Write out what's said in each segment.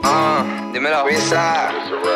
Dímelo. Visa.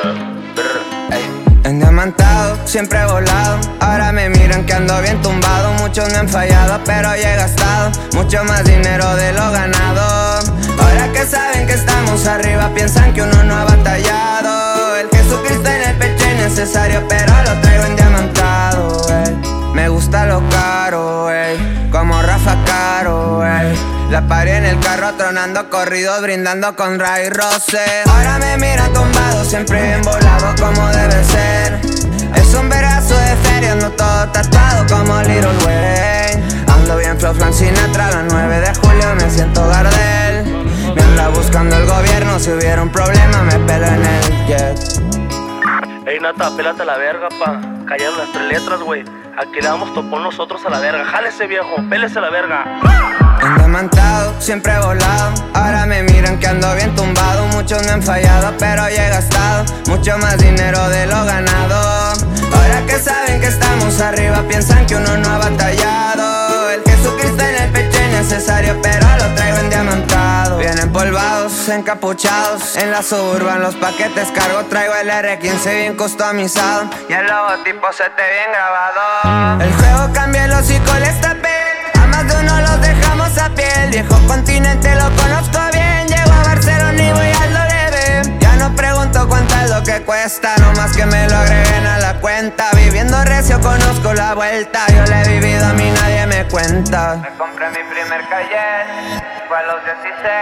Endiamantado, siempre volado. Ahora me miran que ando bien tumbado. Muchos me han fallado, pero ya he gastado mucho más dinero de lo ganado. Ahora que saben que estamos arriba, piensan que uno no ha batallado. El Jesucristo en el pecho es necesario, pero lo traigo endiamantado, Me gusta lo caro, como Rafa Caro, La paré en el carro tronando corridos, brindando con Ray Rosé. Ahora me mira tumbado, siempre bien volado como debe ser. Es un verazo de feria, ando todo tatuado como Little Wayne. Ando bien flow Frank Sinatra, la 9 de julio me siento Gardel. Me anda buscando el gobierno, si hubiera un problema me pelo en el jet. Ey, Nata, pélate a la verga, pa. Callaron las 3 letras, güey. Aquí le damos topón nosotros a la verga. Jálese, viejo, pélese a la verga. Endiamantado, siempre volado. Ahora me miran que ando bien tumbado. Muchos me han fallado, pero ya he gastado mucho más dinero de lo ganado. Ahora que saben que estamos arriba, piensan que uno no ha batallado. El Jesucristo en el pecho es necesario, pero lo traigo endiamantado. Bien empolvados, encapuchados. En la Suburban los paquetes cargo. Traigo el R15 bien customizado y el logotipo se te bien grabado. El juego cambia el hocico, les tapé. A más de uno los dejamos a pie. El viejo continente lo conozco bien. Llego a Barcelona y voy al Lorebe. Ya no pregunto cuánto es lo que cuesta, nomás que me lo agreguen a la cuenta. Viviendo recio conozco la vuelta. Yo la he vivido, a mí nadie me cuenta. Me compré mi primer Cayenne, fue a los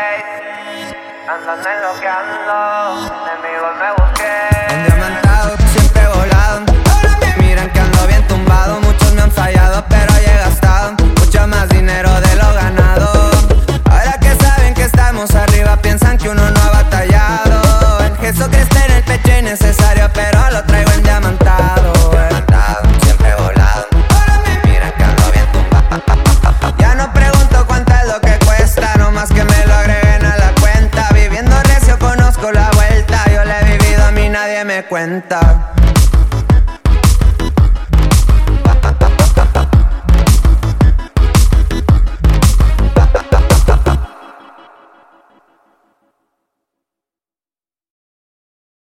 16. Andando en lo que ando, enemigos me busqué. Endiamantado, siempre volado. Ahora me miran que ando bien tumbado. Muchos me han fallado, pero ya he gastado mucho más dinero de lo ganado. Ahora que saben que estamos arriba, piensan que uno no ha batallado. El Jesucristo en el pecho es necesario, pero lo traigo endiamantado. Endiamantado, siempre volado. Ahora me miran que ando bien tumbado. Ya no pregunto cuánto es lo que cuesta, nomás que me lo agreguen a la cuenta. Viviendo recio conozco la vuelta. Yo la he vivido, a mí nadie me cuenta.